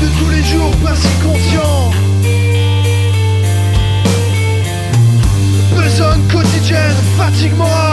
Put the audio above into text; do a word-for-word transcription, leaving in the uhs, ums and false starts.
de tous les jours, pas si conscient. Besogne quotidienne, fatigue morale.